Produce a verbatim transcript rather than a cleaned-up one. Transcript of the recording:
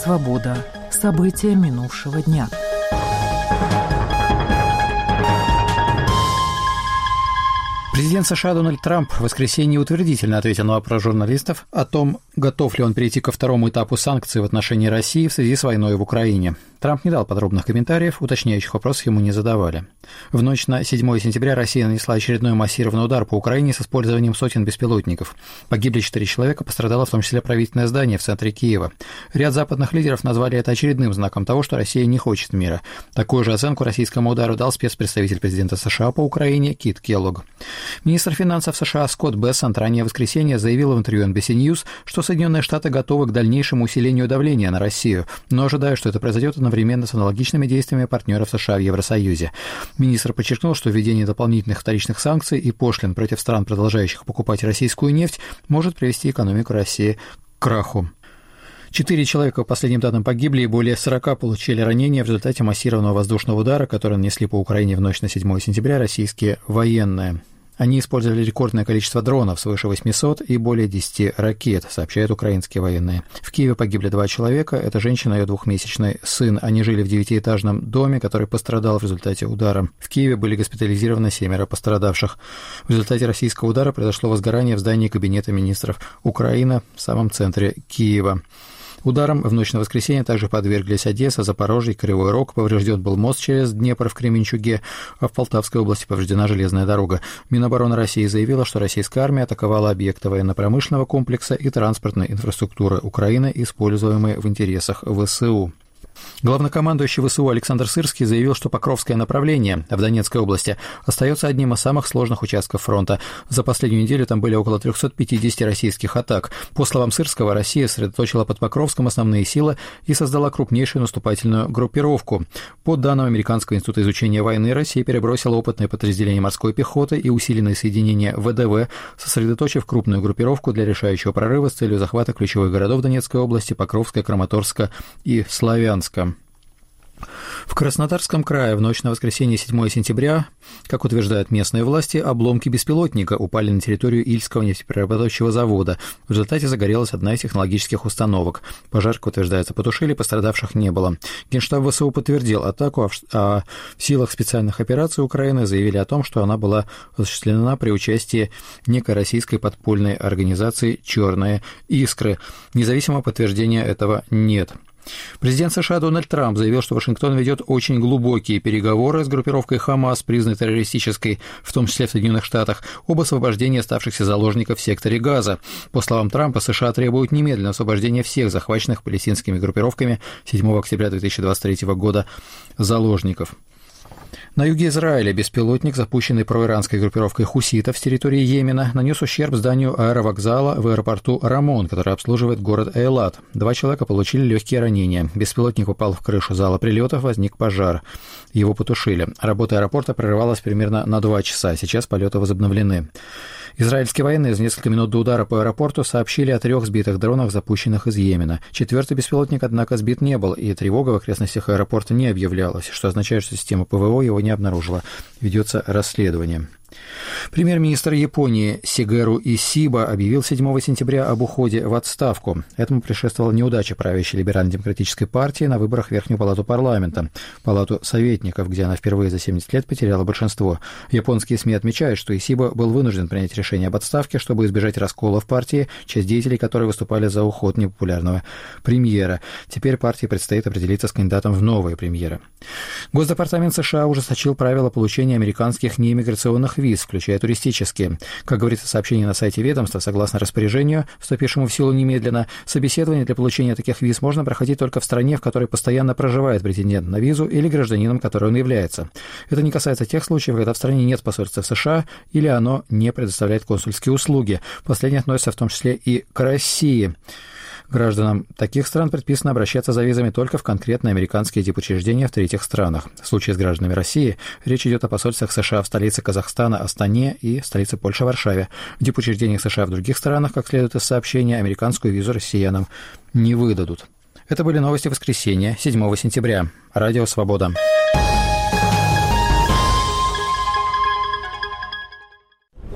Свобода. События минувшего дня. Президент США Дональд Трамп в воскресенье утвердительно ответил на вопрос журналистов о том, готов ли он перейти ко второму этапу санкций в отношении России в связи с войной в Украине. Трамп не дал подробных комментариев, уточняющих вопросов ему не задавали. В ночь на седьмое сентября Россия нанесла очередной массированный удар по Украине с использованием сотен беспилотников. Погибли четыре человека, пострадало в том числе правительственное здание в центре Киева. Ряд западных лидеров назвали это очередным знаком того, что Россия не хочет мира. Такую же оценку российскому удару дал спецпредставитель президента США по Украине Кит Келлог. Министр финансов США Скотт Бессант ранее в воскресенье заявил в интервью эн би си News, что Соединенные Штаты готовы к дальнейшему усилению давления на Россию, но ожидая, что это произойдет одновременно с аналогичными действиями партнеров США в Евросоюзе. Министр подчеркнул, что введение дополнительных вторичных санкций и пошлин против стран, продолжающих покупать российскую нефть, может привести экономику России к краху. Четыре человека, по последним данным, погибли и более сорока получили ранения в результате массированного воздушного удара, который нанесли по Украине в ночь на седьмое сентября российские военные. Они использовали рекордное количество дронов, свыше восьмисот, и более десяти ракет, сообщают украинские военные. В Киеве погибли два человека, это женщина и ее двухмесячный сын. Они жили в девятиэтажном доме, который пострадал в результате удара. В Киеве были госпитализированы семеро пострадавших. В результате российского удара произошло возгорание в здании Кабинета министров Украины в самом центре Киева. Ударом в ночь на воскресенье также подверглись Одесса, Запорожье, Кривой Рог. Поврежден был мост через Днепр в Кременчуге, а в Полтавской области повреждена железная дорога. Минобороны России заявила, что российская армия атаковала объекты военно-промышленного комплекса и транспортной инфраструктуры Украины, используемые в интересах ВСУ. Главнокомандующий ВСУ Александр Сырский заявил, что Покровское направление в Донецкой области остается одним из самых сложных участков фронта. За последнюю неделю там были около триста пятьдесят российских атак. По словам Сырского, Россия сосредоточила под Покровском основные силы и создала крупнейшую наступательную группировку. По данным Американского института изучения войны, Россия перебросила опытные подразделения морской пехоты и усиленные соединения вэ дэ вэ, сосредоточив крупную группировку для решающего прорыва с целью захвата ключевых городов Донецкой области, Покровска, Краматорска и Славянска. В Краснодарском крае в ночь на воскресенье седьмое сентября, как утверждают местные власти, обломки беспилотника упали на территорию Ильского нефтеперерабатывающего завода. В результате загорелась одна из технологических установок. Пожар, как утверждается, потушили, пострадавших не было. Генштаб ВСУ подтвердил атаку, а в силах специальных операций Украины заявили о том, что она была осуществлена при участии некой российской подпольной организации «Черные искры». Независимого подтверждения этого нет. Президент США Дональд Трамп заявил, что Вашингтон ведет очень глубокие переговоры с группировкой Хамас, признанной террористической, в том числе в Соединенных Штатах, об освобождении оставшихся заложников в секторе Газа. По словам Трампа, США требуют немедленного освобождения всех захваченных палестинскими группировками седьмого октября две тысячи двадцать третьего года заложников. На юге Израиля беспилотник, запущенный проиранской группировкой хуситов с территории Йемена, нанес ущерб зданию аэровокзала в аэропорту Рамон, который обслуживает город Эйлат. Два человека получили легкие ранения. Беспилотник упал в крышу зала прилетов, возник пожар. Его потушили. Работа аэропорта прерывалась примерно на два часа. Сейчас полеты возобновлены. Израильские военные за несколько минут до удара по аэропорту сообщили о трех сбитых дронах, запущенных из Йемена. Четвертый беспилотник, однако, сбит не был, и тревога в окрестностях аэропорта не объявлялась, что означает, что система ПВО его не обнаружила. Ведется расследование. Премьер-министр Японии Сигеру Исиба объявил седьмого сентября об уходе в отставку. Этому предшествовала неудача правящей либерально-демократической партии на выборах в Верхнюю палату парламента, палату советников, где она впервые за семьдесят лет потеряла большинство. Японские СМИ отмечают, что Исиба был вынужден принять решение об отставке, чтобы избежать раскола в партии, часть деятелей которой выступали за уход непопулярного премьера. Теперь партии предстоит определиться с кандидатом в новые премьеры. Госдепартамент США ужесточил правила получения американских неиммиграционных виз, включая туристические. Как говорится в сообщении на сайте ведомства, согласно распоряжению, вступившему в силу немедленно, собеседование для получения таких виз можно проходить только в стране, в которой постоянно проживает претендент на визу или гражданином, которой он является. Это не касается тех случаев, когда в стране нет посольства в США или оно не предоставляет консульские услуги. Последнее относится в том числе и к России. Гражданам таких стран предписано обращаться за визами только в конкретные американские дипучреждения в третьих странах. В случае с гражданами России речь идет о посольствах США в столице Казахстана Астане и столице Польши Варшаве. В дипучреждениях США в других странах, как следует из сообщения, американскую визу россиянам не выдадут. Это были новости воскресенья, седьмого сентября. Радио «Свобода».